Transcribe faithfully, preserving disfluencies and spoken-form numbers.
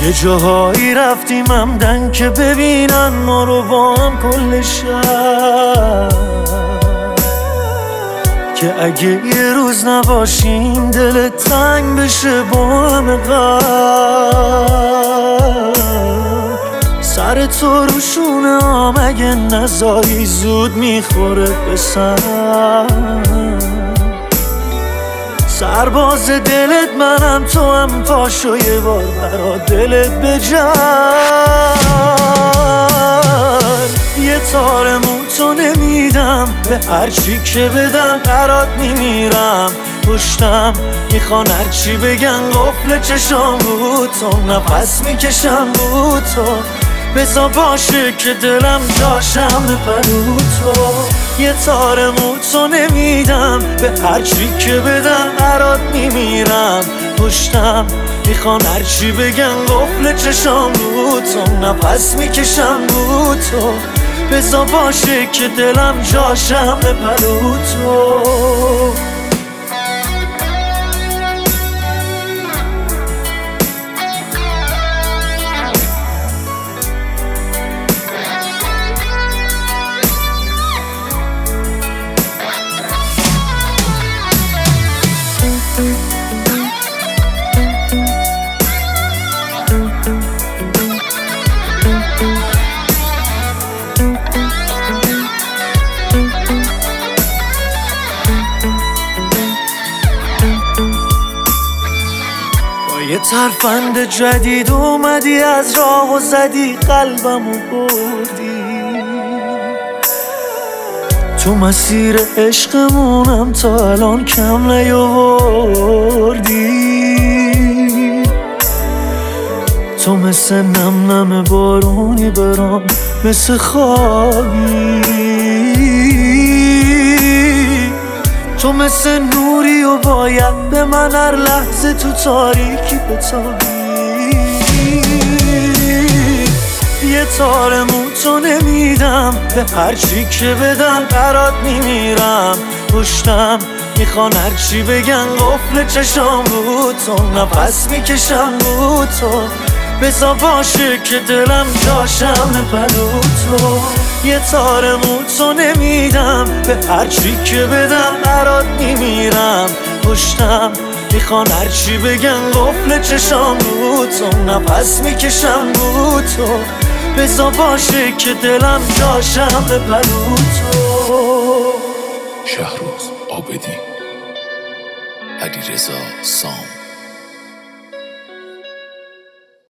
یه جاهایی رفتیم همدن که ببینن ما رو با هم کل شب، که اگه یه روز نباشیم دل تنگ بشه با همه غم. سر تو رو شونه هم اگه نزایی زود میخوره به سر. سرباز دلت منم تو هم پاشو یه بار برا دلت بجن. یه تار موتو نمیدم به هرچی که بدم برات میمیرم. پشتم میخوان هرچی بگن قفل چشام بود تو، نفس میکشم بود تو. بزا باشه که دلم جاشم بپرو تو. یه تار موتو نمیدم به هرچی که بدم برات میمیرم. پشتم میخوان هرچی بگن قفل چشام بود تو، نفس میکشم بود تو. بزا باشه که دلم جاشم بپرو تو. یه ترفند جدید اومدی از راه و زدی قلبمو بردی. تو مسیر عشقمونم تا الان کم نیاوردی. تو مثل نم نم بارونی برام مثل خوابی. تو مثل نوری و باید به من هر لحظه تو تاریکی بتابی. یه تار موتو نمیدم به هرچی که بدم برات میمیرم. پشتم میخوان هرچی بگن قفل چشام بود تو، نفس میکشم بود تو. بزا باشه که دلم جاشم بپرو تو. یه تار موتو نمیدم به هرچی که بدم برات میمیرم. پشتم میخوان هرچی بگن قفل چشام بود تو، نفس میکشم بود تو. بزا باشه که دلم جاشم بپرو تو. شهروز عابدی، علیرضا سام.